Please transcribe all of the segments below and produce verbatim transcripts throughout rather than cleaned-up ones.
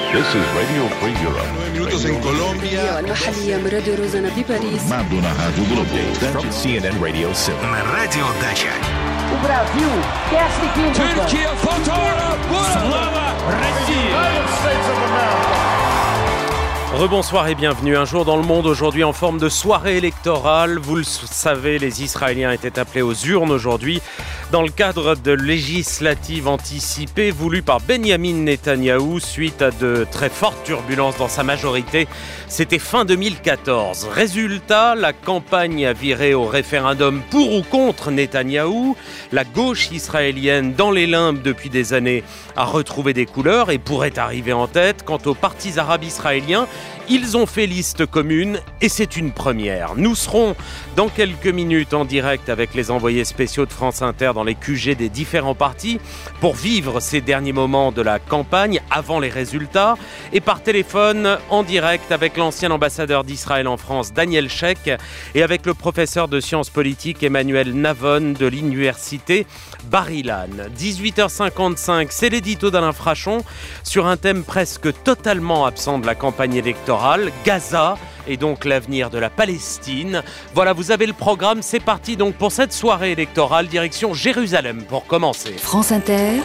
This is Radio Free Europe. nueve minutos en Colombia. المحلية من راديو روزانا بباريس. From C N N Radio City. На радио Дача. O Brasil quer seguir. Türkiye fotoğraf Slava Россия. Rebonsoir et bienvenue. Un jour dans le monde, aujourd'hui en forme de soirée électorale. Vous le savez, les Israéliens étaient appelés aux urnes aujourd'hui dans le cadre de législatives anticipées voulues par Benjamin Netanyahou suite à de très fortes turbulences dans sa majorité. C'était fin deux mille quatorze. Résultat, la campagne a viré au référendum pour ou contre Netanyahou. La gauche israélienne, dans les limbes depuis des années, a retrouvé des couleurs et pourrait arriver en tête. Quant aux partis arabes israéliens, ils ont fait liste commune et c'est une première. Nous serons dans quelques minutes en direct avec les envoyés spéciaux de France Inter dans les Q G des différents partis pour vivre ces derniers moments de la campagne avant les résultats et par téléphone en direct avec l'ancien ambassadeur d'Israël en France Daniel Sheikh et avec le professeur de sciences politiques Emmanuel Navon de l'université Bar-Ilan. dix-huit heures cinquante-cinq, c'est l'édito d'Alain Frachon sur un thème presque totalement absent de la campagne électorale. Gaza et donc l'avenir de la Palestine. Voilà, vous avez le programme, c'est parti donc pour cette soirée électorale, direction Jérusalem pour commencer. France Inter,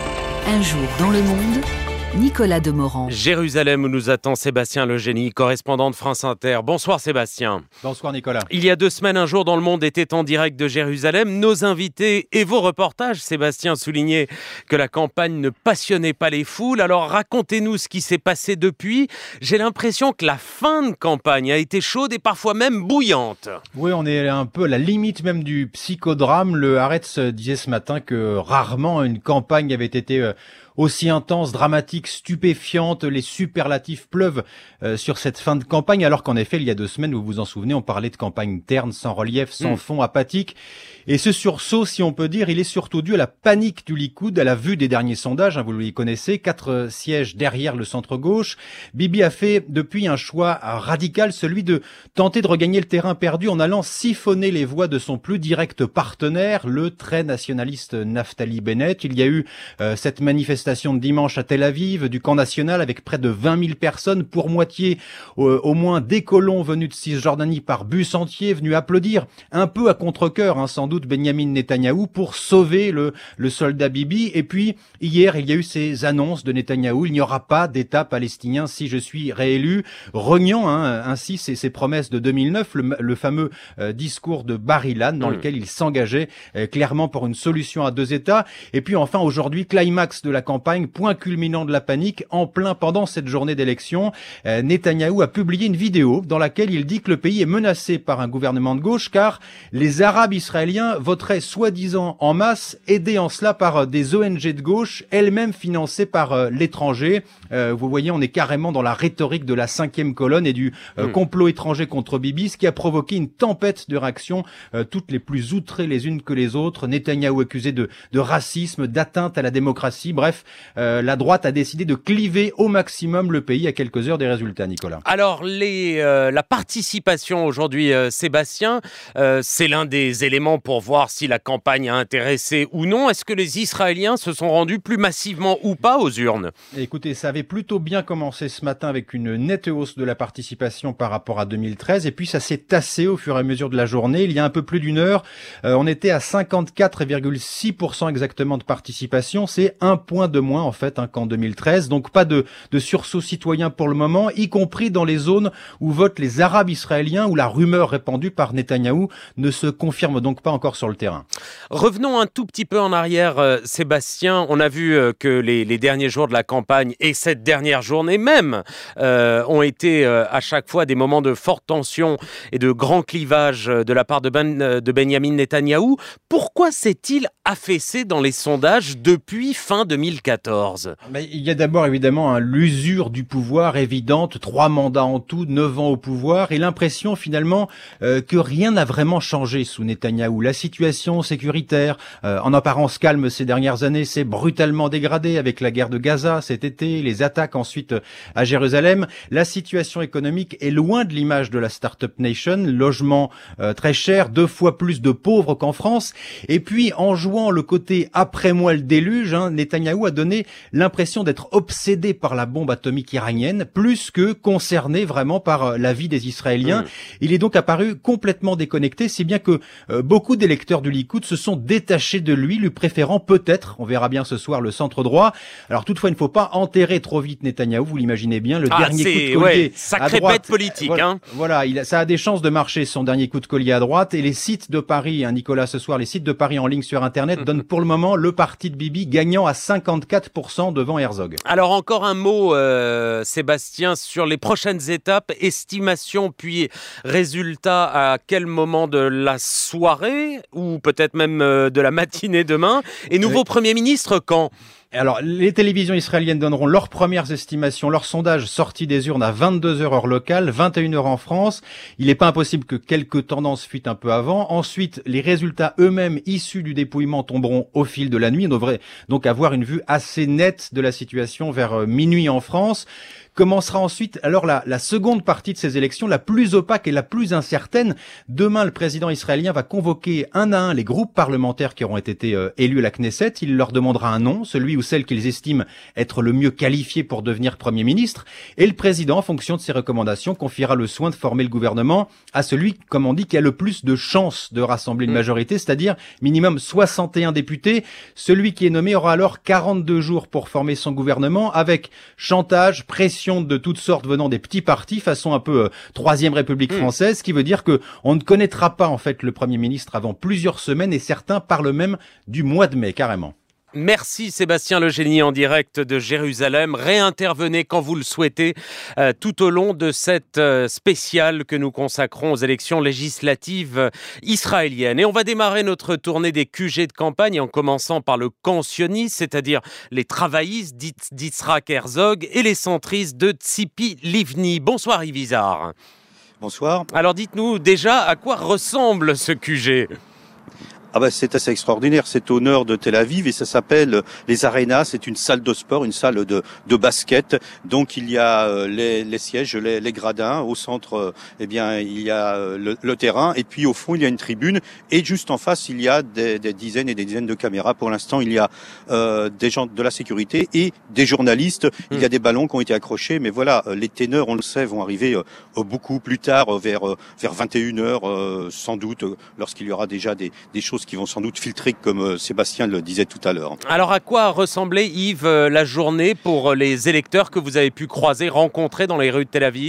un jour dans le monde, Nicolas Demorand. Jérusalem où nous attend Sébastien Legénie, correspondant de France Inter. Bonsoir Sébastien. Bonsoir Nicolas. Il y a deux semaines, un jour dans le monde était en direct de Jérusalem. Nos invités et vos reportages, Sébastien, soulignaient que la campagne ne passionnait pas les foules. Alors racontez-nous ce qui s'est passé depuis. J'ai l'impression que la fin de campagne a été chaude et parfois même bouillante. Oui, on est un peu à la limite même du psychodrame. Le Haaretz disait ce matin que rarement une campagne avait été euh, aussi intense, dramatique, stupéfiante. Les superlatifs pleuvent euh, sur cette fin de campagne, alors qu'en effet, il y a deux semaines, vous vous en souvenez, on parlait de campagne terne, sans relief, sans mmh. fond, apathique. Et ce sursaut, si on peut dire, il est surtout dû à la panique du Likoud, à la vue des derniers sondages, hein, vous les connaissez, quatre euh, sièges derrière le centre-gauche. Bibi a fait depuis un choix radical, celui de tenter de regagner le terrain perdu en allant siphonner les voix de son plus direct partenaire, le très nationaliste Naftali Bennett. Il y a eu euh, cette manifestation de dimanche à Tel Aviv, du camp national, avec près de vingt mille personnes, pour moitié euh, au moins des colons venus de Cisjordanie par bus entier, venus applaudir un peu à contre-cœur, hein, sans doute, Benjamin Netanyahou pour sauver le, le soldat Bibi. Et puis, hier, il y a eu ces annonces de Netanyahou, il n'y aura pas d'État palestinien si je suis réélu, reniant hein, ainsi ces, ces promesses de deux mille neuf, le, le fameux euh, discours de Bar-Ilan, dans mmh. lequel il s'engageait euh, clairement pour une solution à deux États. Et puis enfin, aujourd'hui, climax de la campagne, point culminant de la panique, en plein pendant cette journée d'élection, euh, Netanyahou a publié une vidéo dans laquelle il dit que le pays est menacé par un gouvernement de gauche, car les Arabes israéliens voteraient soi-disant en masse, aidés en cela par euh, des O N G de gauche, elles-mêmes financées par euh, l'étranger. Euh, vous voyez, on est carrément dans la rhétorique de la cinquième colonne et du euh, mmh. complot étranger contre Bibi, ce qui a provoqué une tempête de réactions, euh, toutes les plus outrées les unes que les autres. Netanyahou accusé de, de racisme, d'atteinte à la démocratie. Bref, euh, la droite a décidé de cliver au maximum le pays à quelques heures des résultats, Nicolas. Alors, les, euh, la participation aujourd'hui, euh, Sébastien, euh, c'est l'un des éléments pour voir si la campagne a intéressé ou non. Est-ce que les Israéliens se sont rendus plus massivement ou pas aux urnes ? Écoutez, ça avait plutôt bien commencé ce matin avec une nette hausse de la participation par rapport à deux mille treize et puis ça s'est tassé au fur et à mesure de la journée. Il y a un peu plus d'une heure, euh, on était à cinquante-quatre virgule six pour cent exactement de participation. C'est un point de moins en fait hein, qu'en deux mille treize. Donc pas de, de sursaut citoyen pour le moment, y compris dans les zones où votent les Arabes israéliens, où la rumeur répandue par Netanyahou ne se confirme donc pas encore sur le terrain. Revenons un tout petit peu en arrière, euh, Sébastien. On a vu euh, que les, les derniers jours de la campagne et cette dernière journée même euh, ont été euh, à chaque fois des moments de forte tension et de grand clivage de la part de, ben, de Benjamin Netanyahou. Pourquoi s'est-il affaissé dans les sondages depuis fin deux mille quatorze ? Mais il y a d'abord évidemment hein, l'usure du pouvoir évidente, trois mandats en tout, neuf ans au pouvoir, et l'impression finalement euh, que rien n'a vraiment changé sous Netanyahou. La situation sécuritaire, euh, en apparence calme ces dernières années, s'est brutalement dégradée avec la guerre de Gaza cet été, les attaques ensuite à Jérusalem. La situation économique est loin de l'image de la Startup Nation, logement euh, très cher, deux fois plus de pauvres qu'en France, et puis en jouant jouant le côté après moi le déluge, hein, Netanyahou a donné l'impression d'être obsédé par la bombe atomique iranienne, plus que concerné vraiment par la vie des Israéliens. Mmh. Il est donc apparu complètement déconnecté, si bien que euh, beaucoup d'électeurs du Likoud se sont détachés de lui, lui préférant peut-être, on verra bien ce soir, le centre droit. Alors toutefois, il ne faut pas enterrer trop vite Netanyahou, vous l'imaginez bien, le ah, dernier coup de collier ouais, sacré à droite, bête politique. Voilà, hein. voilà il a, ça a des chances de marcher, son dernier coup de collier à droite, et les sites de Paris, hein, Nicolas, ce soir, les sites de Paris en ligne sur Internet donnent pour le moment le parti de Bibi gagnant à cinquante-quatre pour cent devant Herzog. Alors encore un mot, euh, Sébastien, sur les prochaines étapes, estimation puis résultat à quel moment de la soirée ou peut-être même euh, de la matinée demain, et nouveau oui. Premier ministre quand ? Alors, les télévisions israéliennes donneront leurs premières estimations, leurs sondages sortis des urnes à vingt-deux heures heure locale, vingt et une heures en France. Il n'est pas impossible que quelques tendances fuitent un peu avant. Ensuite, les résultats eux-mêmes issus du dépouillement tomberont au fil de la nuit. On devrait donc avoir une vue assez nette de la situation vers minuit en France. Commencera ensuite alors la, la seconde partie de ces élections, la plus opaque et la plus incertaine. Demain, le président israélien va convoquer un à un les groupes parlementaires qui auront été euh, élus à la Knesset. Il leur demandera un nom, celui ou celle qu'ils estiment être le mieux qualifié pour devenir Premier ministre. Et le président, en fonction de ses recommandations, confiera le soin de former le gouvernement à celui, comme on dit, qui a le plus de chances de rassembler une majorité, c'est-à-dire minimum soixante et un députés. Celui qui est nommé aura alors quarante-deux jours pour former son gouvernement avec chantage, pression de toutes sortes venant des petits partis, façon un peu euh, Troisième République française, ce qui veut dire que on ne connaîtra pas en fait le Premier ministre avant plusieurs semaines, et certains parlent même du mois de mai carrément. Merci Sébastien Legénie en direct de Jérusalem. Réintervenez quand vous le souhaitez euh, tout au long de cette euh, spéciale que nous consacrons aux élections législatives euh, israéliennes. Et on va démarrer notre tournée des Q G de campagne en commençant par le camp sioniste, c'est-à-dire les travaillistes d'Yitzhak Herzog et les centristes de Tzipi Livni. Bonsoir Yves Izard. Bonsoir. Alors dites-nous déjà à quoi ressemble ce Q G ? Ah bah c'est assez extraordinaire, c'est au nord de Tel Aviv et ça s'appelle les Arenas, c'est une salle de sport, une salle de, de basket. Donc il y a les, les sièges, les, les gradins, au centre eh bien il y a le, le terrain et puis au fond il y a une tribune et juste en face il y a des, des dizaines et des dizaines de caméras. Pour l'instant il y a euh, des gens de la sécurité et des journalistes, il y a des ballons qui ont été accrochés, mais voilà, les ténors on le sait vont arriver euh, beaucoup plus tard, vers, euh, vers vingt et une heures euh, sans doute, lorsqu'il y aura déjà des, des choses qui vont sans doute filtrer, comme Sébastien le disait tout à l'heure. Alors à quoi ressemblait, Yves, la journée pour les électeurs que vous avez pu croiser, rencontrer dans les rues de Tel Aviv ?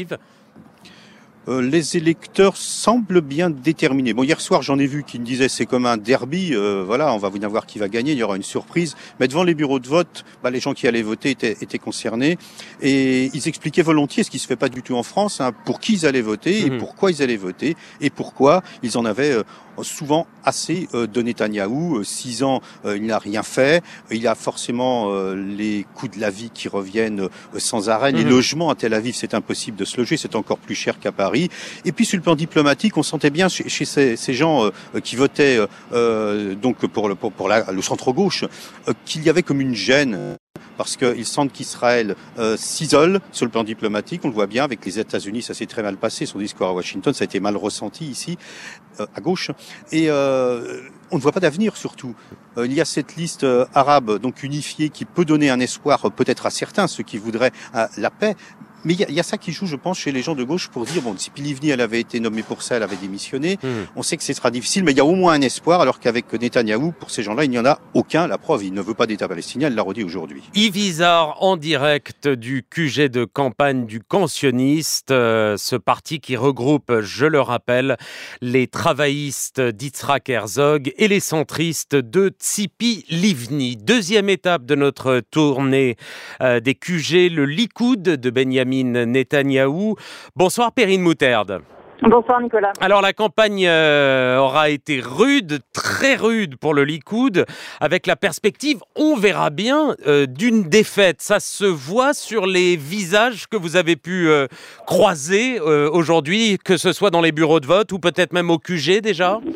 Euh, les électeurs semblent bien déterminés. Bon, hier soir, j'en ai vu qui me disaient c'est comme un derby, euh, voilà, on va bien voir qui va gagner, il y aura une surprise. Mais devant les bureaux de vote, bah, les gens qui allaient voter étaient, étaient concernés et ils expliquaient volontiers, ce qui se fait pas du tout en France, hein, pour qui ils allaient voter et mmh. pourquoi ils allaient voter et pourquoi ils en avaient euh, souvent assez euh, de Netanyahou. Euh, six ans, euh, il n'a rien fait. Il y a forcément euh, les coûts de la vie qui reviennent euh, sans arrêt. Les mmh. logements à Tel Aviv, c'est impossible de se loger, c'est encore plus cher qu'à Paris. Et puis sur le plan diplomatique, on sentait bien chez, chez ces, ces gens euh, qui votaient euh, donc pour le, pour, pour la, le centre-gauche euh, qu'il y avait comme une gêne. Parce qu'ils sentent qu'Israël euh, s'isole sur le plan diplomatique. On le voit bien avec les États-Unis, ça s'est très mal passé. Son discours à Washington, ça a été mal ressenti ici, euh, à gauche. Et euh, on ne voit pas d'avenir surtout. Euh, il y a cette liste euh, arabe donc unifiée qui peut donner un espoir euh, peut-être à certains, ceux qui voudraient euh, la paix. Mais il y, y a ça qui joue, je pense, chez les gens de gauche pour dire, bon, si Tzipi Livni, elle avait été nommée pour ça, elle avait démissionné. Mmh. On sait que ce sera difficile, mais il y a au moins un espoir, alors qu'avec Netanyahou, pour ces gens-là, il n'y en a aucun. La preuve, il ne veut pas d'État palestinien, elle l'a redit aujourd'hui. Yves Izard, en direct du Q G de campagne du camp sioniste, euh, ce parti qui regroupe, je le rappelle, les travaillistes d'Yitzhak Herzog et les centristes de Tzipi Livni. Deuxième étape de notre tournée euh, des Q G, le Likoud de Benjamin Netanyahou. Bonsoir Perrine Mouterde. Bonsoir Nicolas. Alors la campagne euh, aura été rude, très rude pour le Likoud, avec la perspective, on verra bien, euh, d'une défaite. Ça se voit sur les visages que vous avez pu euh, croiser euh, aujourd'hui, que ce soit dans les bureaux de vote ou peut-être même au Q G déjà ?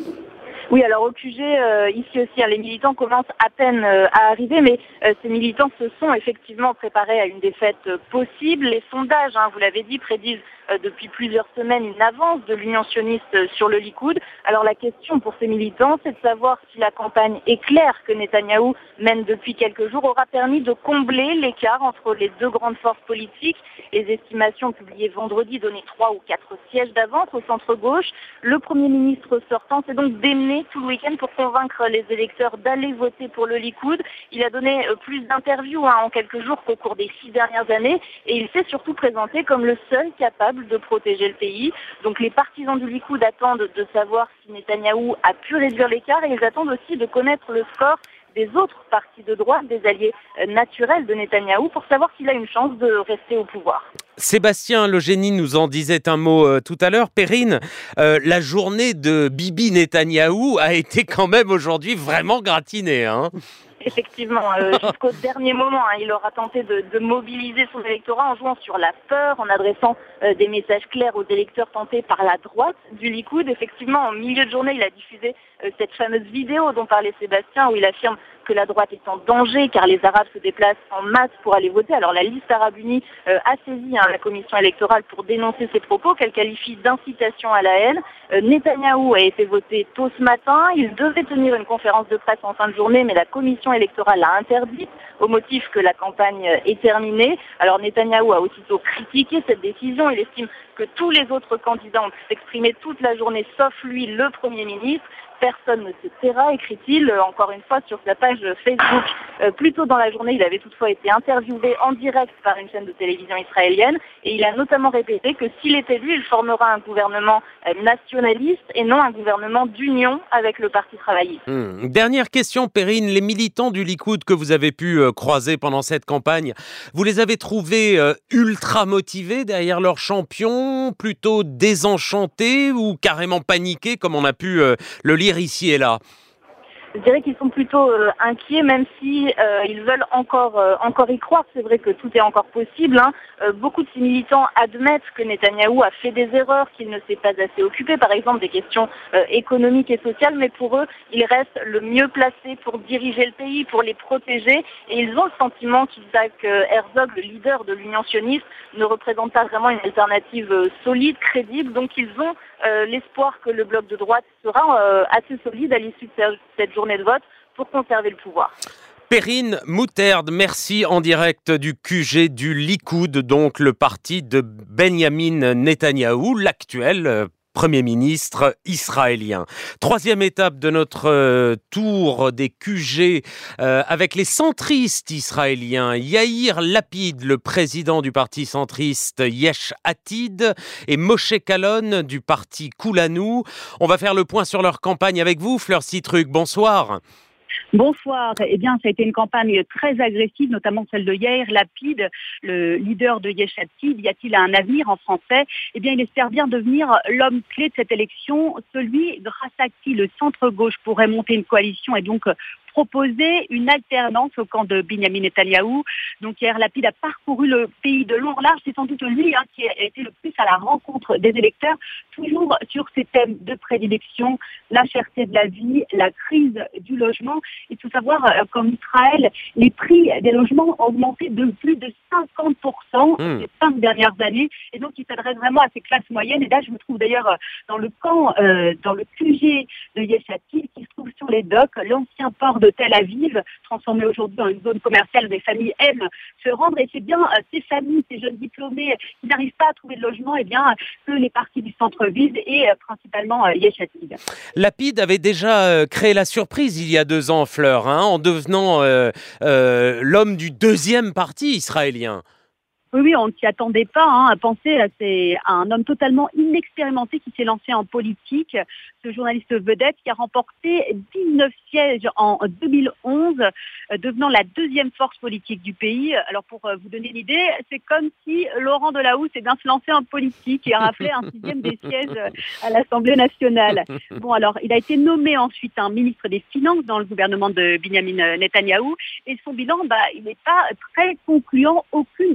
Oui, alors au Q G, euh, ici aussi, hein, les militants commencent à peine euh, à arriver, mais euh, ces militants se sont effectivement préparés à une défaite euh, possible. Les sondages, hein, vous l'avez dit, prédisent euh, depuis plusieurs semaines une avance de l'Union sioniste euh, sur le Likoud. Alors la question pour ces militants, c'est de savoir si la campagne éclair que Netanyahou mène depuis quelques jours aura permis de combler l'écart entre les deux grandes forces politiques. Les estimations publiées vendredi donnaient trois ou quatre sièges d'avance au centre-gauche. Le Premier ministre sortant s'est donc démené tout le week-end pour convaincre les électeurs d'aller voter pour le Likoud. Il a donné euh, plus d'interviews hein, en quelques jours qu'au cours des six dernières années et il s'est surtout présenté comme le seul capable de protéger le pays. Donc les partisans du Likoud attendent de savoir si Netanyahou a pu réduire l'écart et ils attendent aussi de connaître le score des autres partis de droite, des alliés euh, naturels de Netanyahou, pour savoir s'il a une chance de rester au pouvoir. Sébastien Le Génie nous en disait un mot euh, tout à l'heure. Perrine, euh, la journée de Bibi Netanyahou a été quand même aujourd'hui vraiment gratinée, hein. Effectivement, euh, jusqu'au dernier moment, hein, il aura tenté de, de mobiliser son électorat en jouant sur la peur, en adressant euh, des messages clairs aux électeurs tentés par la droite du Likoud. Effectivement, en milieu de journée, il a diffusé euh, cette fameuse vidéo dont parlait Sébastien, où il affirme que la droite est en danger car les Arabes se déplacent en masse pour aller voter. Alors la liste arabe unie euh, a saisi hein, la commission électorale pour dénoncer ces propos qu'elle qualifie d'incitation à la haine. Euh, Netanyahou a été voté tôt ce matin. Il devait tenir une conférence de presse en fin de journée, mais la commission électorale l'a interdite au motif que la campagne est terminée. Alors Netanyahou a aussitôt critiqué cette décision. Il estime que tous les autres candidats ont pu s'exprimer toute la journée, sauf lui, le Premier ministre. Personne ne se taira, écrit-il, euh, encore une fois sur sa page Facebook. Euh, plus tôt dans la journée, il avait toutefois été interviewé en direct par une chaîne de télévision israélienne et il a notamment répété que s'il est élu, il formera un gouvernement euh, nationaliste et non un gouvernement d'union avec le Parti travailliste. Mmh. Dernière question, Perrine. Les militants du Likoud que vous avez pu euh, croiser pendant cette campagne, vous les avez trouvés euh, ultra motivés derrière leur champion, plutôt désenchantés ou carrément paniqués comme on a pu euh, le lire ici et là? Je dirais qu'ils sont plutôt euh, inquiets, même si euh, ils veulent encore euh, encore y croire. C'est vrai que tout est encore possible. Hein. Euh, beaucoup de ces militants admettent que Netanyahou a fait des erreurs, qu'il ne s'est pas assez occupé, par exemple des questions euh, économiques et sociales, mais pour eux, il reste le mieux placé pour diriger le pays, pour les protéger. Et ils ont le sentiment qu'Isaac Herzog, le leader de l'Union sioniste, ne représente pas vraiment une alternative euh, solide, crédible. Donc ils ont euh, l'espoir que le bloc de droite sera euh, assez solide à l'issue de cette journée de vote pour conserver le pouvoir. Perrine Mouterd, merci en direct du Q G du Likoud, donc le parti de Benyamin Netanyahou, l'actuel Premier ministre israélien. Troisième étape de notre euh, tour des Q G euh, avec les centristes israéliens. Yair Lapid, le président du parti centriste Yesh Atid, et Moshe Kalon du parti Kulanu. On va faire le point sur leur campagne avec vous, Fleur Citruc. Bonsoir. Bonsoir. Eh bien, ça a été une campagne très agressive, notamment celle de Yair Lapid, le leader de Yesh Atid. Y a-t-il un avenir en français? Eh bien, il espère bien devenir l'homme clé de cette élection, celui grâce à qui le centre-gauche pourrait monter une coalition et donc proposer une alternance au camp de Benyamin Netanyahou. Donc Yair Lapid a parcouru le pays de long en large. C'est sans doute lui hein, qui a été le plus à la rencontre des électeurs, toujours sur ces thèmes de prédilection, la cherté de la vie, la crise du logement. Il faut savoir euh, qu'en Israël, les prix des logements ont augmenté de plus de cinquante pour cent mmh. ces cinq dernières années. Et donc il s'adresse vraiment à ces classes moyennes. Et là, je me trouve d'ailleurs dans le camp, euh, dans le Q G de Yesh Atid, qui se trouve sur les docks, l'ancien port de Tel Aviv, transformé aujourd'hui en une zone commerciale où des familles aiment se rendre. Et c'est bien euh, ces familles, ces jeunes diplômés qui n'arrivent pas à trouver de logement, et bien que les parties du centre visent et euh, principalement euh, Yesh Atid. Lapid avait déjà euh, créé la surprise il y a deux ans, Fleur, hein, en devenant euh, euh, l'homme du deuxième parti israélien. Oui, oui, on ne s'y attendait pas hein, à penser à, ces, à un homme totalement inexpérimenté qui s'est lancé en politique, ce journaliste vedette qui a remporté dix-neuf sièges en deux mille onze, euh, devenant la deuxième force politique du pays. Alors pour euh, vous donner une idée, c'est comme si Laurent Delahousse s'est bien se lancer en politique et a raflé un sixième des sièges à l'Assemblée nationale. Bon, alors il a été nommé ensuite un ministre des Finances dans le gouvernement de Benyamin Netanyahou et son bilan, bah, il n'est pas très concluant. Aucune de ses grandes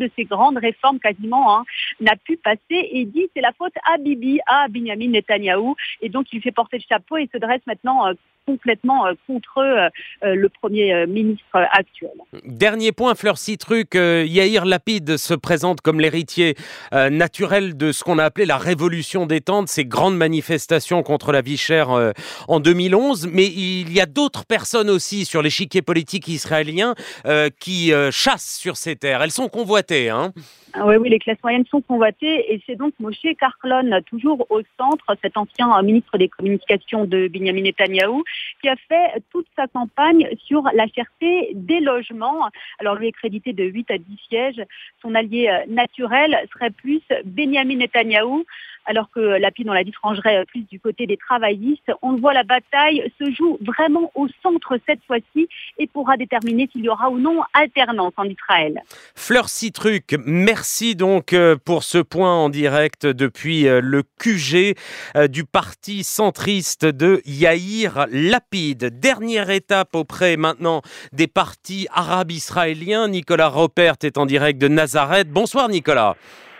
grande réforme quasiment hein, n'a pu passer et dit c'est la faute à Bibi, à Benyamin Netanyahou. Et donc il fait porter le chapeau et se dresse maintenant euh, complètement euh, contre euh, le Premier euh, ministre euh, actuel. Dernier point, Fleur Citruc, euh, Yair Lapid se présente comme l'héritier euh, naturel de ce qu'on a appelé la révolution des tentes, ces grandes manifestations contre la vie chère euh, en deux mille onze. Mais il y a d'autres personnes aussi sur l'échiquier politique israélien euh, qui euh, chassent sur ces terres. Elles sont convoitées, hein. Oui, oui, les classes moyennes sont convoitées et c'est donc Moshe Carclon, toujours au centre, cet ancien ministre des Communications de Benyamin Netanyahou, qui a fait toute sa campagne sur la cherté des logements. Alors lui est crédité de huit à dix sièges. Son allié naturel serait plus Benyamin Netanyahou, alors que Lapid, on l'a dit, frangerait plus du côté des travaillistes. On le voit, la bataille se joue vraiment au centre cette fois-ci et pourra déterminer s'il y aura ou non alternance en Israël. Fleur Citruc, merci donc pour ce point en direct depuis le Q G du parti centriste de Yair Lapid. Dernière étape auprès maintenant des partis arabes israéliens. Nicolas Ropert est en direct de Nazareth. Bonsoir Nicolas.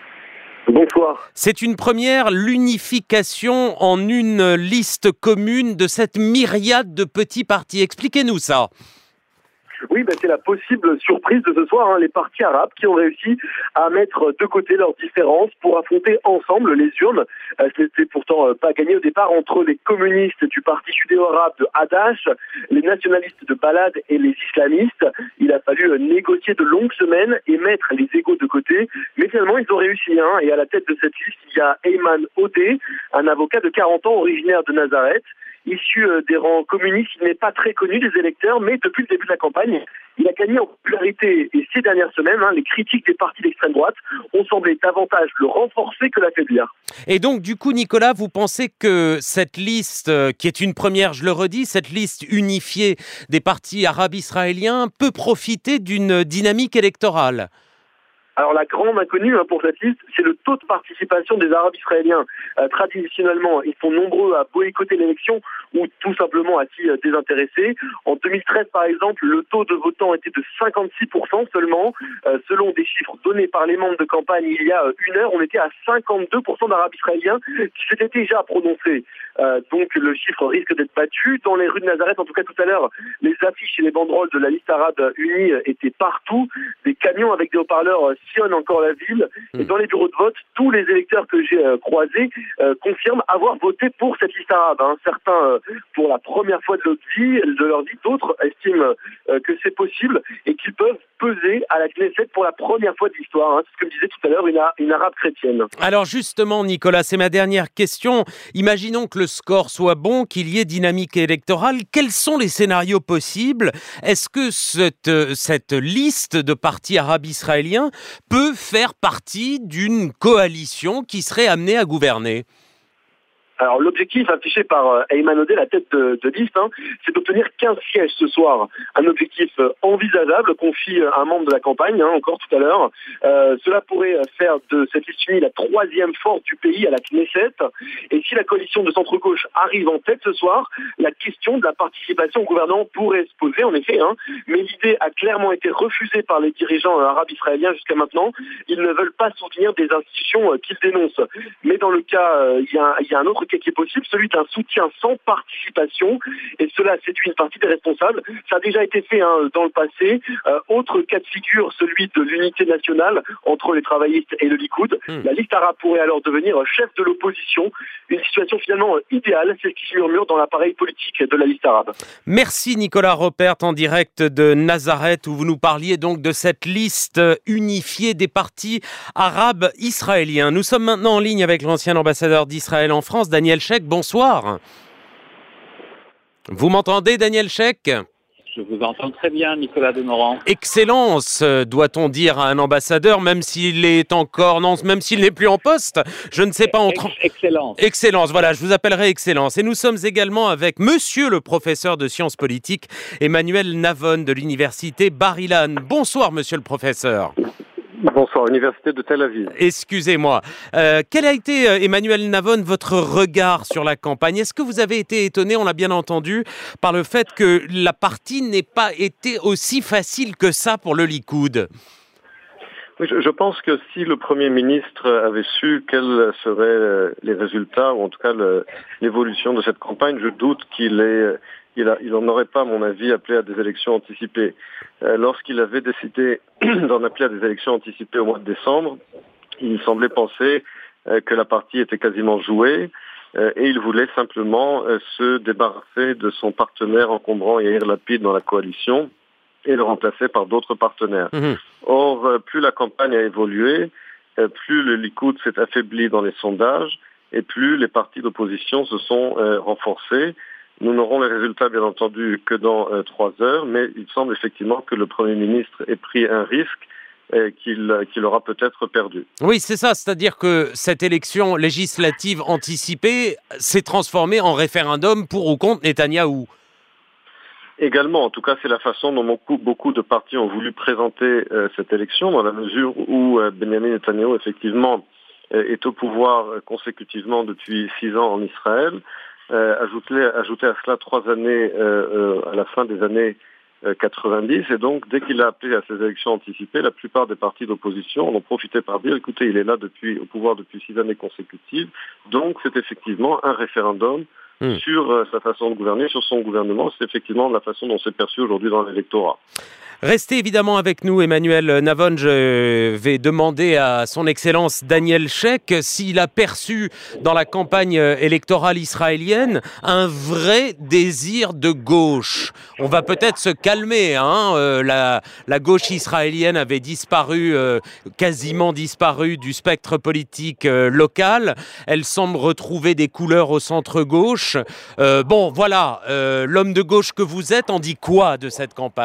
Bonsoir. C'est une première, l'unification en une liste commune de cette myriade de petits partis. Expliquez-nous ça. Oui, ben c'est la possible surprise de ce soir, hein, les partis arabes qui ont réussi à mettre de côté leurs différences pour affronter ensemble les urnes. Euh, c'était pourtant euh, pas gagné au départ entre les communistes du parti judéo-arabe de Hadash, les nationalistes de Balad et les islamistes. Il a fallu euh, négocier de longues semaines et mettre les égos de côté, mais finalement ils ont réussi. Hein, et à la tête de cette liste, il y a Ayman Odeh, un avocat de quarante ans originaire de Nazareth. Issu des rangs communistes, il n'est pas très connu des électeurs, mais depuis le début de la campagne, il a gagné en popularité. Et ces dernières semaines, hein, les critiques des partis d'extrême droite ont semblé davantage le renforcer que l'affaiblir. Et donc, du coup, Nicolas, vous pensez que cette liste, qui est une première, je le redis, cette liste unifiée des partis arabes israéliens peut profiter d'une dynamique électorale ? Alors la grande inconnue hein, pour cette liste, c'est le taux de participation des Arabes israéliens. Euh, traditionnellement, ils sont nombreux à boycotter l'élection ou tout simplement à s'y euh, désintéresser. En deux mille treize, par exemple, le taux de votants était de cinquante-six pour cent seulement. Euh, selon des chiffres donnés par les membres de campagne il y a euh, une heure, on était à cinquante-deux pour cent d'Arabes israéliens qui s'étaient déjà prononcés. Euh, donc le chiffre risque d'être battu. Dans les rues de Nazareth, en tout cas tout à l'heure, les affiches et les banderoles de la liste arabe unie étaient partout. Des camions avec des haut-parleurs sillonnent encore la ville. Et dans les bureaux de vote, tous les électeurs que j'ai euh, croisés euh, confirment avoir voté pour cette liste arabe. Hein. Certains euh, pour la première fois de leur vie, de leur vie. D'autres estiment euh, que c'est possible et qu'ils peuvent peser à la Knesset pour la première fois de l'histoire. Hein. C'est ce que me disait tout à l'heure une, une arabe chrétienne. Alors justement, Nicolas, c'est ma dernière question. Imaginons que le score soit bon, qu'il y ait dynamique électorale. Quels sont les scénarios possibles ? Est-ce que cette, cette liste de partis arabes israéliens peut faire partie d'une coalition qui serait amenée à gouverner ? Alors l'objectif affiché par euh, Ayman Odeh, la tête de, de liste, hein, c'est d'obtenir quinze sièges ce soir. Un objectif euh, envisageable, confie euh, un membre de la campagne, hein, encore tout à l'heure. Euh, cela pourrait euh, faire de cette liste unie la troisième force du pays à la Knesset. Et si la coalition de centre-gauche arrive en tête ce soir, la question de la participation au gouvernement pourrait se poser, en effet. Hein, mais l'idée a clairement été refusée par les dirigeants euh, arabes israéliens jusqu'à maintenant. Ils ne veulent pas soutenir des institutions euh, qu'ils dénoncent. Mais dans le cas, euh, il y a, y a un autre qui est possible, celui d'un soutien sans participation, et cela séduit une partie des responsables. Ça a déjà été fait hein, dans le passé. Euh, autre cas de figure, celui de l'unité nationale entre les travaillistes et le Likoud. Mmh. La liste arabe pourrait alors devenir chef de l'opposition. Une situation finalement idéale, c'est ce qui se murmure dans l'appareil politique de la liste arabe. Merci Nicolas Ropert en direct de Nazareth, où vous nous parliez donc de cette liste unifiée des partis arabes israéliens. Nous sommes maintenant en ligne avec l'ancien ambassadeur d'Israël en France, Daniel Sheikh, bonsoir. Vous m'entendez, Daniel Sheikh ? Je vous entends très bien, Nicolas Demorand. Excellence, doit-on dire à un ambassadeur, même s'il est encore, non, même s'il n'est plus en poste, je ne sais pas. En... Excellence. Excellence, voilà, je vous appellerai Excellence. Et nous sommes également avec monsieur le professeur de sciences politiques, Emmanuel Navon de l'université Bar-Ilan. Bonsoir, monsieur le professeur. Bonsoir, Université de Tel Aviv. Excusez-moi. Euh, quel a été, Emmanuel Navon, votre regard sur la campagne ? Est-ce que vous avez été étonné, on l'a bien entendu, par le fait que la partie n'ait pas été aussi facile que ça pour le Likoud ? Oui, je, je pense que si le Premier ministre avait su quels seraient les résultats, ou en tout cas le, l'évolution de cette campagne, je doute qu'il ait, il, a, il en aurait pas, à mon avis, appelé à des élections anticipées. Euh, lorsqu'il avait décidé d'en appeler à des élections anticipées au mois de décembre, il semblait penser euh, que la partie était quasiment jouée, euh, et il voulait simplement euh, se débarrasser de son partenaire encombrant Yair Lapid dans la coalition, et le remplacer par d'autres partenaires. Mmh. Or, euh, plus la campagne a évolué, euh, plus le Likoud s'est affaibli dans les sondages, et plus les partis d'opposition se sont euh, renforcés. Nous n'aurons les résultats, bien entendu, que dans euh, trois heures, mais il semble effectivement que le Premier ministre ait pris un risque et qu'il, qu'il aura peut-être perdu. Oui, c'est ça, c'est-à-dire que cette élection législative anticipée s'est transformée en référendum pour ou contre Netanyahou. Également, en tout cas, c'est la façon dont beaucoup, beaucoup de partis ont voulu présenter euh, cette élection, dans la mesure où euh, Benjamin Netanyahou, effectivement, euh, est au pouvoir euh, consécutivement depuis six ans en Israël. Euh, ajouter, ajouter à cela trois années euh, euh, à la fin des années euh, quatre-vingt-dix, et donc, dès qu'il a appelé à ces élections anticipées, la plupart des partis d'opposition en ont profité par dire, écoutez, il est là depuis, au pouvoir depuis six années consécutives, donc c'est effectivement un référendum Mmh. sur euh, sa façon de gouverner, sur son gouvernement. C'est effectivement la façon dont c'est perçu aujourd'hui dans l'électorat. Restez évidemment avec nous, Emmanuel Navon. Je vais demander à son Excellence Daniel Sheikh s'il a perçu dans la campagne électorale israélienne un vrai désir de gauche. On va peut-être se calmer, hein. Euh, la, la gauche israélienne avait disparu, euh, quasiment disparu du spectre politique euh, local. Elle semble retrouver des couleurs au centre-gauche. Euh, bon, voilà, euh, l'homme de gauche que vous êtes en dit quoi de cette campagne ?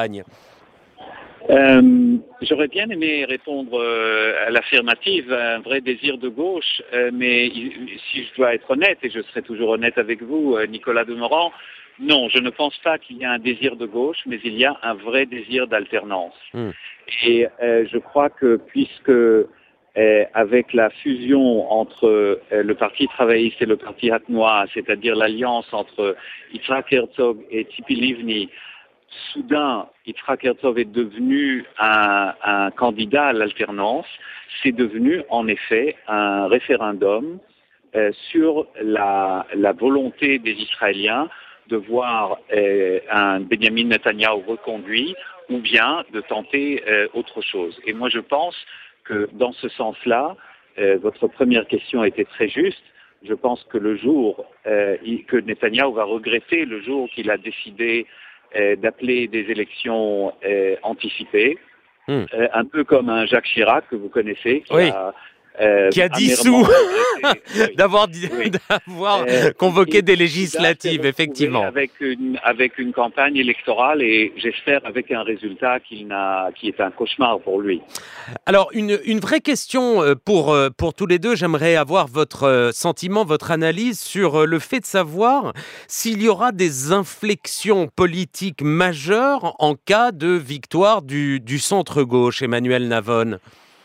Euh, j'aurais bien aimé répondre euh, à l'affirmative, un vrai désir de gauche, euh, mais il, si je dois être honnête, et je serai toujours honnête avec vous, euh, Nicolas Demorand, non, je ne pense pas qu'il y a un désir de gauche, mais il y a un vrai désir d'alternance. Mmh. Et euh, je crois que puisque euh, avec la fusion entre euh, le Parti travailliste et le Parti Hatnoa, c'est-à-dire l'alliance entre Yitzhak Herzog et Tzipi Livni, soudain, Yitzhak Herzog est devenu un, un candidat à l'alternance. C'est devenu en effet un référendum euh, sur la, la volonté des Israéliens de voir euh, un Benjamin Netanyahou reconduit ou bien de tenter euh, autre chose. Et moi je pense que dans ce sens-là, euh, votre première question était très juste. Je pense que le jour euh, que Netanyahou va regretter, le jour qu'il a décidé Euh, d'appeler des élections euh, anticipées, mmh. euh, un peu comme un Jacques Chirac que vous connaissez, qui oui. a, euh, qui a dissous d'avoir, oui. d'avoir euh, convoqué des législatives, effectivement. Avec une, avec une campagne électorale et j'espère avec un résultat qu'il n'a, qui est un cauchemar pour lui. Alors, une, une vraie question pour, pour tous les deux. J'aimerais avoir votre sentiment, votre analyse sur le fait de savoir s'il y aura des inflexions politiques majeures en cas de victoire du, du centre-gauche, Emmanuel Navon.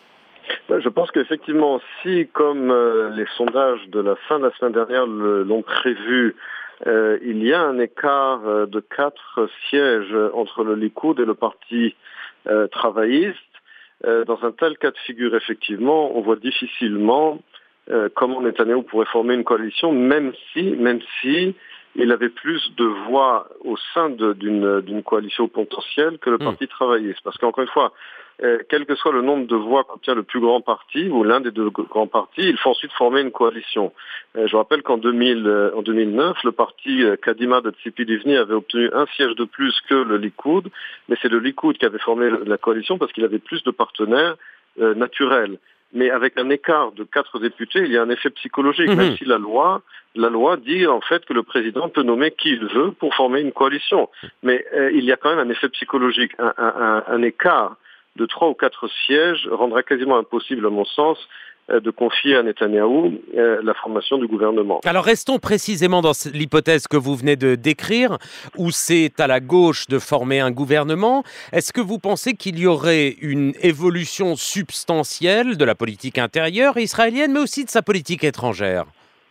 Je pense qu'effectivement, si, comme euh, les sondages de la fin de la semaine dernière le, l'ont prévu, euh, il y a un écart euh, de quatre sièges entre le Likoud et le Parti euh, travailliste, euh, dans un tel cas de figure, effectivement, on voit difficilement euh, comment Netanyahou pourrait former une coalition, même si, même si il avait plus de voix au sein de, d'une, d'une coalition potentielle que le Parti mmh. travailliste. Parce qu'encore une fois, Euh, quel que soit le nombre de voix qu'obtient le plus grand parti ou l'un des deux grands partis, il faut ensuite former une coalition. Euh, je rappelle qu'en deux mille, euh, en deux mille neuf, le parti euh, Kadima de Tzipi Livni avait obtenu un siège de plus que le Likoud, mais c'est le Likoud qui avait formé la coalition parce qu'il avait plus de partenaires euh, naturels. Mais avec un écart de quatre députés, il y a un effet psychologique, mmh. même si la loi, la loi dit en fait que le président peut nommer qui il veut pour former une coalition. Mais euh, il y a quand même un effet psychologique, un, un, un, un écart de trois ou quatre sièges rendra quasiment impossible, à mon sens, de confier à Netanyahou euh, la formation du gouvernement. Alors restons précisément dans l'hypothèse que vous venez de décrire, où c'est à la gauche de former un gouvernement. Est-ce que vous pensez qu'il y aurait une évolution substantielle de la politique intérieure israélienne, mais aussi de sa politique étrangère ?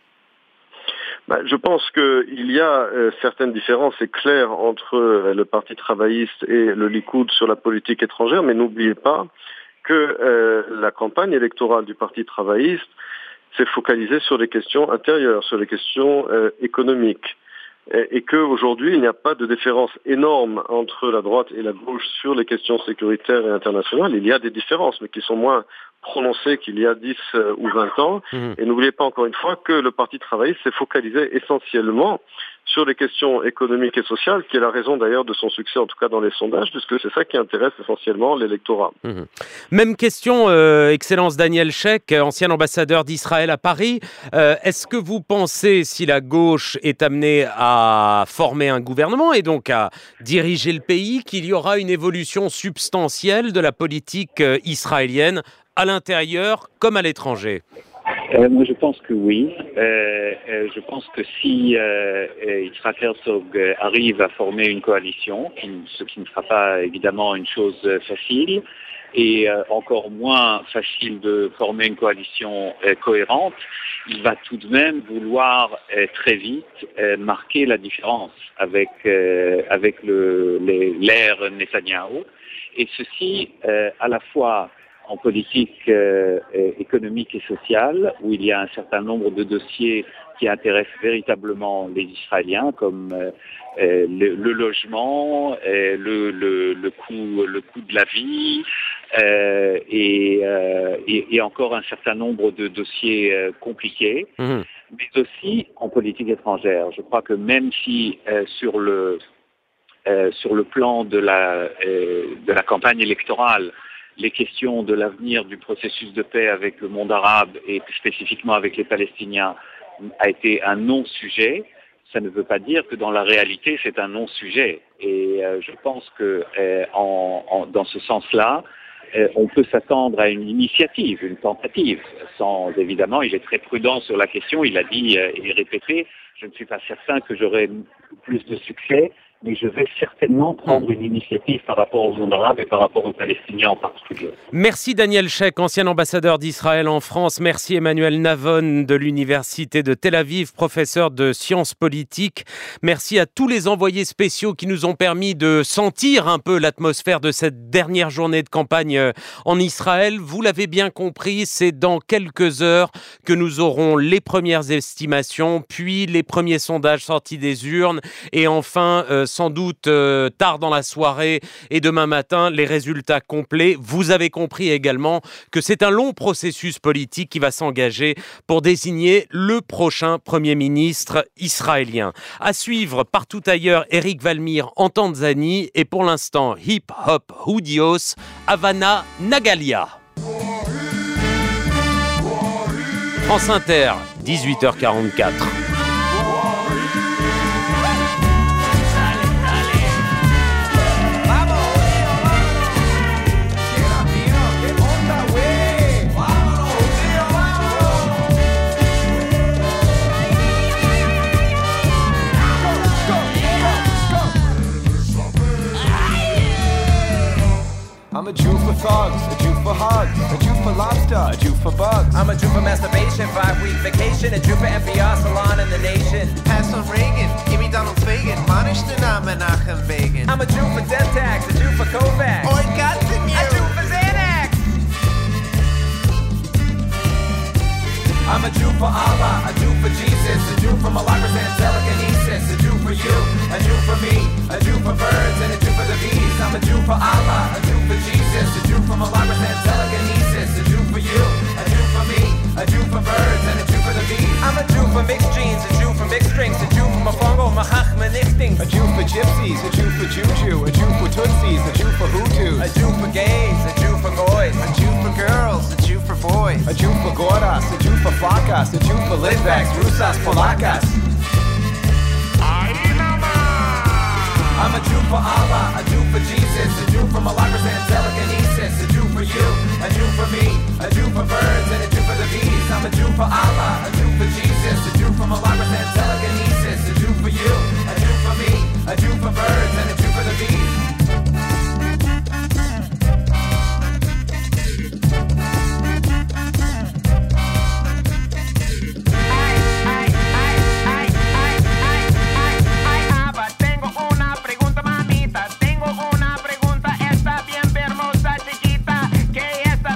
Bah, je pense qu'il y a euh, certaines différences, c'est clair, entre euh, le Parti travailliste et le Likoud sur la politique étrangère, mais n'oubliez pas que euh, la campagne électorale du Parti travailliste s'est focalisée sur les questions intérieures, sur les questions euh, économiques. Et qu'aujourd'hui, il n'y a pas de différence énorme entre la droite et la gauche sur les questions sécuritaires et internationales. Il y a des différences, mais qui sont moins prononcées qu'il y a dix ou vingt ans. Mmh. Et n'oubliez pas encore une fois que le Parti travailliste s'est focalisé essentiellement sur les questions économiques et sociales, qui est la raison d'ailleurs de son succès, en tout cas dans les sondages, puisque c'est ça qui intéresse essentiellement l'électorat. Mmh. Même question, euh, Excellence Daniel Sheikh, ancien ambassadeur d'Israël à Paris. Euh, est-ce que vous pensez, si la gauche est amenée à former un gouvernement et donc à diriger le pays, qu'il y aura une évolution substantielle de la politique euh, israélienne à l'intérieur comme à l'étranger ? Euh, moi, je pense que oui. Euh, euh, je pense que si euh, Yitzhak Herzog arrive à former une coalition, qui, ce qui ne sera pas évidemment une chose facile, et euh, encore moins facile de former une coalition euh, cohérente, il va tout de même vouloir euh, très vite euh, marquer la différence avec euh, avec le, les, l'ère Netanyahou, et ceci euh, à la fois en politique euh, économique et sociale, où il y a un certain nombre de dossiers qui intéressent véritablement les Israéliens, comme euh, le, le logement, euh, le, le, le, coût, le coût de la vie, euh, et, euh, et, et encore un certain nombre de dossiers euh, compliqués, mmh. mais aussi en politique étrangère. Je crois que même si euh, sur le euh, sur le plan de la euh, de la campagne électorale, les questions de l'avenir du processus de paix avec le monde arabe et spécifiquement avec les Palestiniens a été un non-sujet, ça ne veut pas dire que dans la réalité c'est un non-sujet. Et euh, je pense que euh, en, en, dans ce sens-là, euh, on peut s'attendre à une initiative, une tentative. Sans évidemment, il est très prudent sur la question, il a dit euh, et répété, je ne suis pas certain que j'aurai plus de succès, mais je vais certainement prendre une initiative par rapport au monde arabe et par rapport aux Palestiniens en particulier. Merci Daniel Sheikh, ancien ambassadeur d'Israël en France. Merci Emmanuel Navon de l'Université de Tel Aviv, professeur de sciences politiques. Merci à tous les envoyés spéciaux qui nous ont permis de sentir un peu l'atmosphère de cette dernière journée de campagne en Israël. Vous l'avez bien compris, c'est dans quelques heures que nous aurons les premières estimations, puis les premiers sondages sortis des urnes et enfin... Euh, sans doute euh, tard dans la soirée et demain matin, les résultats complets. Vous avez compris également que c'est un long processus politique qui va s'engager pour désigner le prochain Premier ministre israélien. À suivre partout ailleurs, Eric Valmir en Tanzanie et pour l'instant, Hip Hop Hudios, Havana Nagalia. France Inter, dix-huit heures quarante-quatre. I'm a Jew for thugs, a Jew for hugs, a Jew for lobster, a Jew for bugs. I'm a Jew for masturbation, five-week vacation, a Jew for F B I salon in the nation. Pass on Reagan, give me Donald Fagan, Manish Dana Menachem Begin. I'm a Jew for Demtax, a Jew for Kovacs. Oi, got the new. A Jew for Xanax. I'm a Jew for Allah, a Jew for Jesus, a Jew for Malakas and telekinesis, a Jew for you, a Jew for me, a Jew for birds and a Jew for the bees. I'm a Jew for Allah, a Jew for Jesus, a Jew for Malakas and telekinesis, a Jew for you, a Jew for me, a Jew for birds and a Jew for the bees. I'm a Jew for mixed genes, a Jew for mixed drinks, a Jew for Mafongo, Mahachma Nixtings, a Jew for gypsies, a Jew for Juju, a Jew for Tutsis, a Jew for Hutus, a Jew for gays, a Jew for goys, a Jew for girls, a Jew for boys, a Jew for Gordas, a Jew for Fakas, a Jew for Litvaks, Rusas, Polakas. I'm a Jew for Allah, a Jew for Jesus, a Jew for Malakas and telekinesis, a Jew for you, a Jew for me, a Jew for birds and a Jew for the bees. I'm a Jew for Allah, a Jew for Jesus, a Jew for Malakas and telekinesis, a Jew for you, a Jew for me, a Jew for birds and a Jew for the bees. Tengo una pregunta, está bien hermosa, chiquita. ¿Qué es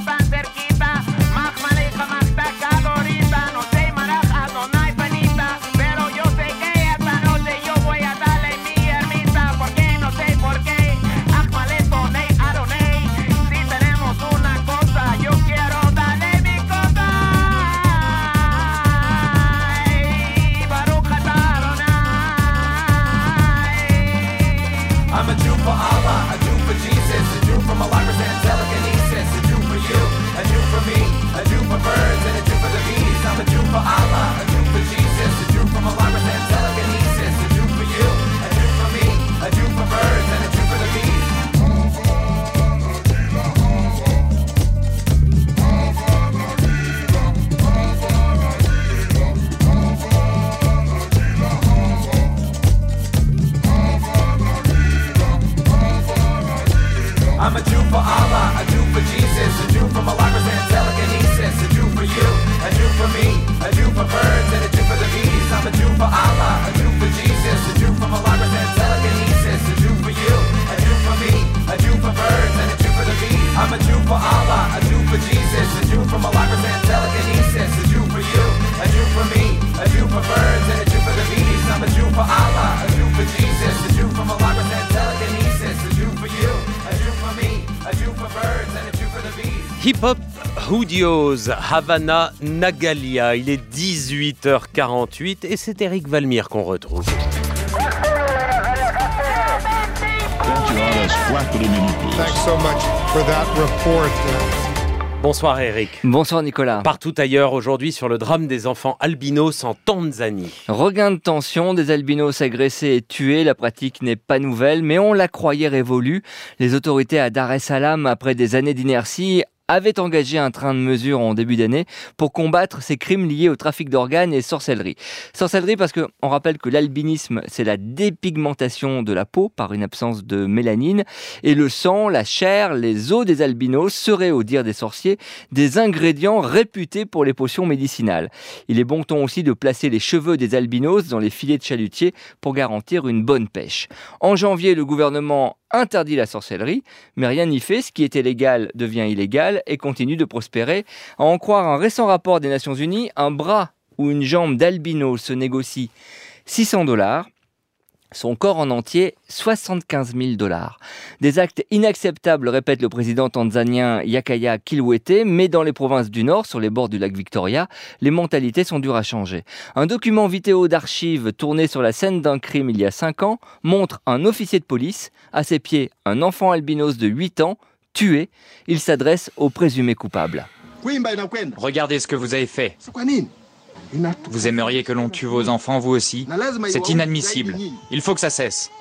Hip Hop Hudios, Havana Nagalia. Il est dix-huit heures quarante-huit et c'est Eric Valmire qu'on retrouve. Thanks so much for that report. Bonsoir Eric. Bonsoir Nicolas. Partout ailleurs aujourd'hui sur le drame des enfants albinos en Tanzanie. Regain de tension, des albinos agressés et tués. La pratique n'est pas nouvelle, mais on la croyait révolue. Les autorités à Dar es Salaam, après des années d'inertie, avait engagé un train de mesures en début d'année pour combattre ces crimes liés au trafic d'organes et sorcellerie. Sorcellerie parce que on rappelle que l'albinisme, c'est la dépigmentation de la peau par une absence de mélanine, et le sang, la chair, les os des albinos seraient, au dire des sorciers, des ingrédients réputés pour les potions médicinales. Il est bon ton aussi de placer les cheveux des albinos dans les filets de chalutiers pour garantir une bonne pêche. En janvier, le gouvernement interdit la sorcellerie, mais rien n'y fait, ce qui était légal devient illégal et continue de prospérer. À en croire un récent rapport des Nations Unies, un bras ou une jambe d'albino se négocie six cents dollars, son corps en entier soixante-quinze mille dollars. Des actes inacceptables, répète le président tanzanien Jakaya Kikwete, mais dans les provinces du Nord, sur les bords du lac Victoria, les mentalités sont dures à changer. Un document vidéo d'archives tourné sur la scène d'un crime il y a cinq ans montre un officier de police, à ses pieds un enfant albinos de huit ans, tué. Il s'adresse au présumé coupable. Regardez ce que vous avez fait. Vous aimeriez que l'on tue vos enfants, vous aussi? C'est inadmissible. Il faut que ça cesse.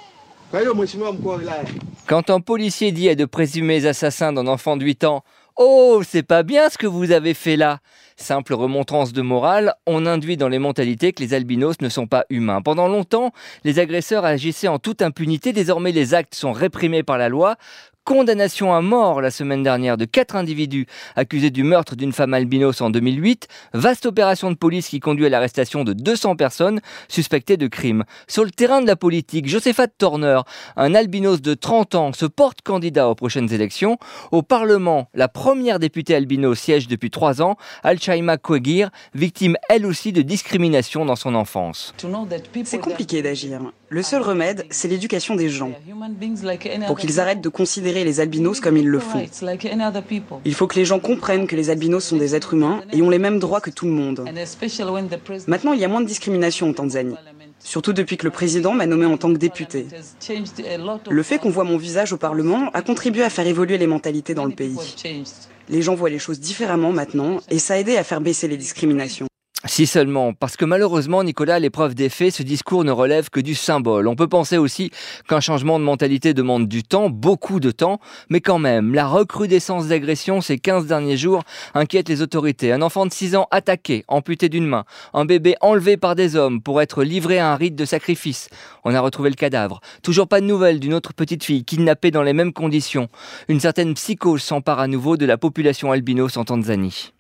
Quand un policier dit à de présumés assassins d'un enfant de huit ans « Oh, c'est pas bien ce que vous avez fait là !» Simple remontrance de morale, on induit dans les mentalités que les albinos ne sont pas humains. Pendant longtemps, les agresseurs agissaient en toute impunité. Désormais, les actes sont réprimés par la loi. Condamnation à mort la semaine dernière de quatre individus accusés du meurtre d'une femme albinos en deux mille huit. Vaste opération de police qui conduit à l'arrestation de deux cents personnes suspectées de crimes. Sur le terrain de la politique, Josephat Turner, un albinos de trente ans, se porte candidat aux prochaines élections. Au Parlement, la première députée albino siège depuis trois ans, Alchaima Kwegir, victime elle aussi de discrimination dans son enfance. C'est compliqué d'agir. Le seul remède, c'est l'éducation des gens, pour qu'ils arrêtent de considérer les albinos comme ils le font. Il faut que les gens comprennent que les albinos sont des êtres humains et ont les mêmes droits que tout le monde. Maintenant, il y a moins de discrimination en Tanzanie, surtout depuis que le président m'a nommé en tant que député. Le fait qu'on voit mon visage au Parlement a contribué à faire évoluer les mentalités dans le pays. Les gens voient les choses différemment maintenant et ça a aidé à faire baisser les discriminations. Si seulement, parce que malheureusement, Nicolas, à l'épreuve des faits, ce discours ne relève que du symbole. On peut penser aussi qu'un changement de mentalité demande du temps, beaucoup de temps, mais quand même, la recrudescence d'agressions ces quinze derniers jours inquiète les autorités. Un enfant de six ans attaqué, amputé d'une main, un bébé enlevé par des hommes pour être livré à un rite de sacrifice. On a retrouvé le cadavre. Toujours pas de nouvelles d'une autre petite fille kidnappée dans les mêmes conditions. Une certaine psychose s'empare à nouveau de la population albinos en Tanzanie.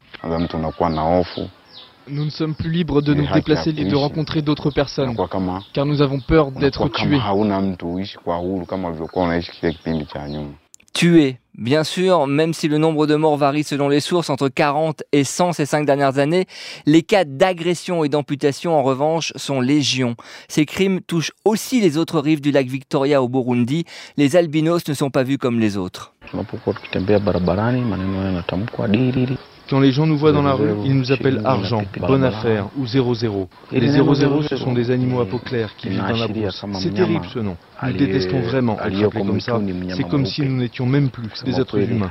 Nous ne sommes plus libres de nous déplacer et de rencontrer d'autres personnes, car nous avons peur d'être tués. Tués, bien sûr, même si le nombre de morts varie selon les sources, entre quarante et cent ces cinq dernières années, les cas d'agression et d'amputation, en revanche, sont légion. Ces crimes touchent aussi les autres rives du lac Victoria au Burundi. Les albinos ne sont pas vus comme les autres. Quand les gens nous voient dans la rue, ils nous appellent argent, bonne affaire ou zéro zéro. Les zéro zéro, ce sont des animaux à peau claire qui vivent dans la brousse. C'est terrible ce nom. Nous détestons vraiment être appelés comme ça. C'est comme si nous n'étions même plus des êtres humains.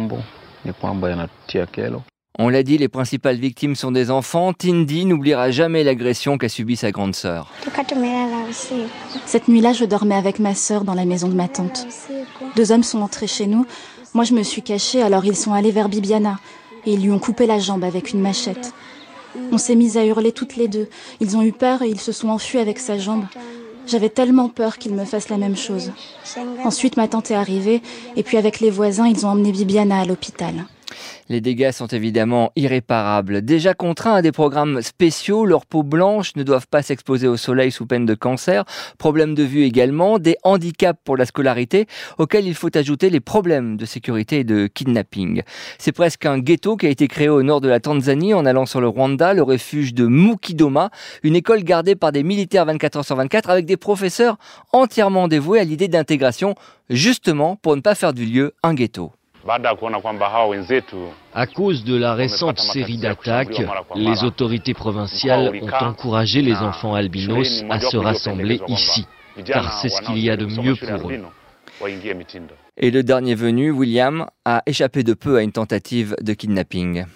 On l'a dit, les principales victimes sont des enfants. Tindi n'oubliera jamais l'agression qu'a subie sa grande sœur. Cette nuit-là, je dormais avec ma sœur dans la maison de ma tante. Deux hommes sont entrés chez nous. Moi, je me suis cachée, alors ils sont allés vers Bibiana. Et ils lui ont coupé la jambe avec une machette. On s'est mis à hurler toutes les deux. Ils ont eu peur et ils se sont enfuis avec sa jambe. J'avais tellement peur qu'ils me fassent la même chose. Ensuite, ma tante est arrivée, et puis avec les voisins, ils ont emmené Bibiana à l'hôpital. Les dégâts sont évidemment irréparables. Déjà contraints à des programmes spéciaux, leur peau blanche ne doivent pas s'exposer au soleil sous peine de cancer. Problèmes de vue également, des handicaps pour la scolarité, auxquels il faut ajouter les problèmes de sécurité et de kidnapping. C'est presque un ghetto qui a été créé au nord de la Tanzanie en allant sur le Rwanda, le refuge de Mukidoma, une école gardée par des militaires vingt-quatre heures sur vingt-quatre avec des professeurs entièrement dévoués à l'idée d'intégration, justement pour ne pas faire du lieu un ghetto. À cause de la récente série d'attaques, les autorités provinciales ont encouragé les enfants albinos à se rassembler ici, car c'est ce qu'il y a de mieux pour eux. Et le dernier venu, William, a échappé de peu à une tentative de kidnapping.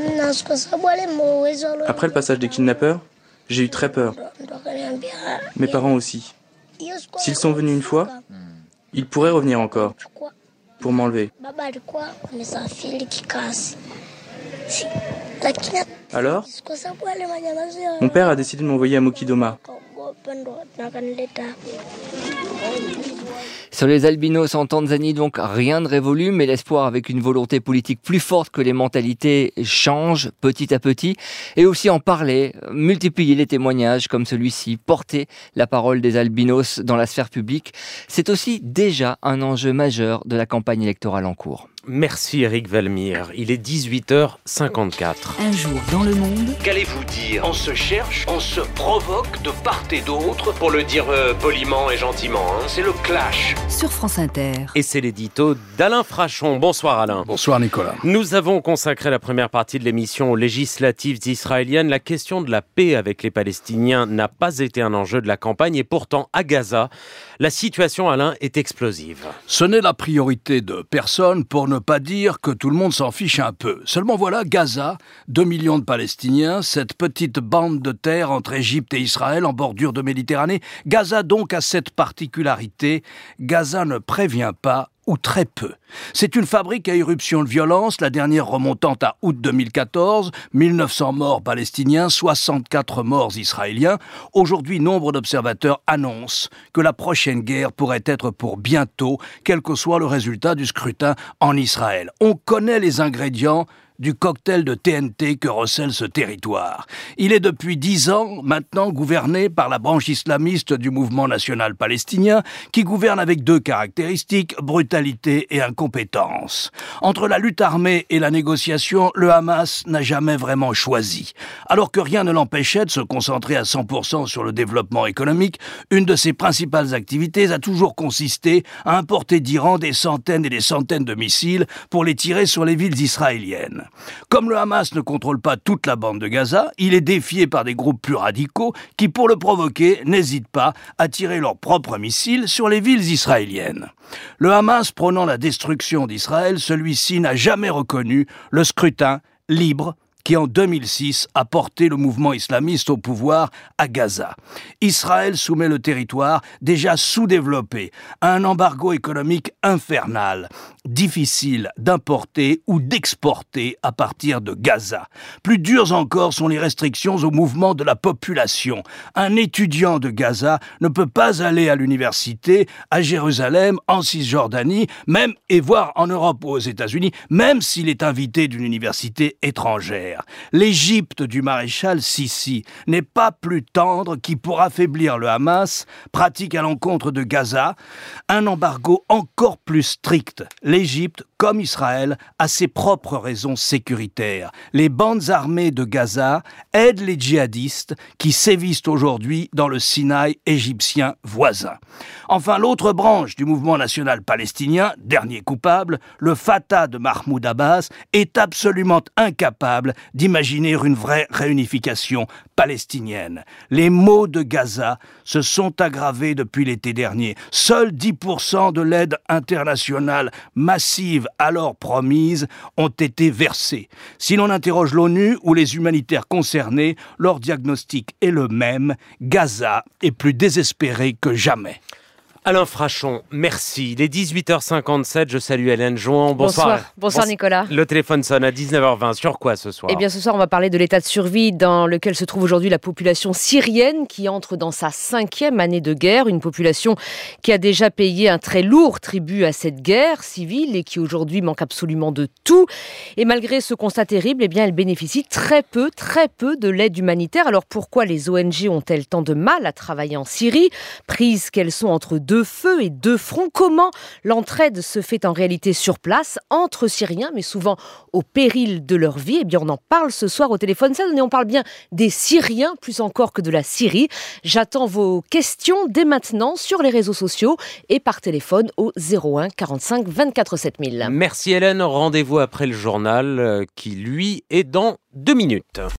Après le passage des kidnappeurs, j'ai eu très peur. Mes parents aussi. S'ils sont venus une fois, ils pourraient revenir encore pour m'enlever. Alors, mon père a décidé de m'envoyer à Mokidoma. Sur les albinos en Tanzanie, donc rien de révolu, mais l'espoir avec une volonté politique plus forte que les mentalités change petit à petit. Et aussi en parler, multiplier les témoignages comme celui-ci, porter la parole des albinos dans la sphère publique, c'est aussi déjà un enjeu majeur de la campagne électorale en cours. Merci Eric Valmire, il est dix-huit heures cinquante-quatre. Un jour dans le monde. Qu'allez-vous dire? On se cherche, on se provoque de part et d'autre, pour le dire euh, poliment et gentiment, hein. C'est le clash. Sur France Inter. Et c'est l'édito d'Alain Frachon. Bonsoir Alain. Bonsoir Nicolas. Nous avons consacré la première partie de l'émission aux législatives israéliennes. La question de la paix avec les Palestiniens n'a pas été un enjeu de la campagne et pourtant à Gaza, la situation, Alain, est explosive. Ce n'est la priorité de personne, pour ne pas dire que tout le monde s'en fiche un peu. Seulement voilà, Gaza, deux millions de Palestiniens, cette petite bande de terre entre Égypte et Israël en bordure de Méditerranée. Gaza donc a cette particularité, Gaza ne prévient pas, ou très peu. C'est une fabrique à éruption de violence, la dernière remontant à août deux mille quatorze, mille neuf cents morts palestiniens, soixante-quatre morts israéliens. Aujourd'hui, nombre d'observateurs annoncent que la prochaine guerre pourrait être pour bientôt, quel que soit le résultat du scrutin en Israël. On connaît les ingrédients du cocktail de T N T que recèle ce territoire. Il est depuis dix ans maintenant gouverné par la branche islamiste du mouvement national palestinien qui gouverne avec deux caractéristiques, brutalité et incompétence. Entre la lutte armée et la négociation, le Hamas n'a jamais vraiment choisi. Alors que rien ne l'empêchait de se concentrer à cent pour cent sur le développement économique, une de ses principales activités a toujours consisté à importer d'Iran des centaines et des centaines de missiles pour les tirer sur les villes israéliennes. Comme le Hamas ne contrôle pas toute la bande de Gaza, il est défié par des groupes plus radicaux qui, pour le provoquer, n'hésitent pas à tirer leurs propres missiles sur les villes israéliennes. Le Hamas prônant la destruction d'Israël, celui-ci n'a jamais reconnu le scrutin libre qui en deux mille six a porté le mouvement islamiste au pouvoir à Gaza. Israël soumet le territoire, déjà sous-développé, à un embargo économique infernal, difficile d'importer ou d'exporter à partir de Gaza. Plus dures encore sont les restrictions au mouvement de la population. Un étudiant de Gaza ne peut pas aller à l'université, à Jérusalem, en Cisjordanie, même et voire en Europe ou aux États-Unis, même s'il est invité d'une université étrangère. L'Égypte du maréchal Sissi n'est pas plus tendre qui, pour affaiblir le Hamas, pratique à l'encontre de Gaza un embargo encore plus strict. L'Égypte, comme Israël, a ses propres raisons sécuritaires. Les bandes armées de Gaza aident les djihadistes qui sévissent aujourd'hui dans le Sinaï égyptien voisin. Enfin, l'autre branche du mouvement national palestinien, dernier coupable, le Fatah de Mahmoud Abbas, est absolument incapable d'imaginer une vraie réunification palestinienne. Les maux de Gaza se sont aggravés depuis l'été dernier. Seuls dix pour cent de l'aide internationale massive alors promises ont été versées. Si l'on interroge l'ONU ou les humanitaires concernés, leur diagnostic est le même. Gaza est plus désespéré que jamais. Alain Frachon, merci. Il est dix-huit heures cinquante-sept, je salue Hélène Jouan. Bonsoir. Bonsoir, Bonsoir Nicolas. Le téléphone sonne à dix-neuf heures vingt. Sur quoi ce soir? Eh bien ce soir, on va parler de l'état de survie dans lequel se trouve aujourd'hui la population syrienne qui entre dans sa cinquième année de guerre. Une population qui a déjà payé un très lourd tribut à cette guerre civile et qui aujourd'hui manque absolument de tout. Et malgré ce constat terrible, eh bien elle bénéficie très peu, très peu de l'aide humanitaire. Alors pourquoi les O N G ont-elles tant de mal à travailler en Syrie, prises qu'elles sont entre deux deux feux et deux fronts. Comment l'entraide se fait en réalité sur place, entre Syriens, mais souvent au péril de leur vie? Eh bien, on en parle ce soir au téléphone. Ça, on parle bien des Syriens, plus encore que de la Syrie. J'attends vos questions dès maintenant sur les réseaux sociaux et par téléphone au zéro un quarante-cinq vingt-quatre sept mille. Merci Hélène, rendez-vous après le journal qui lui est dans deux minutes.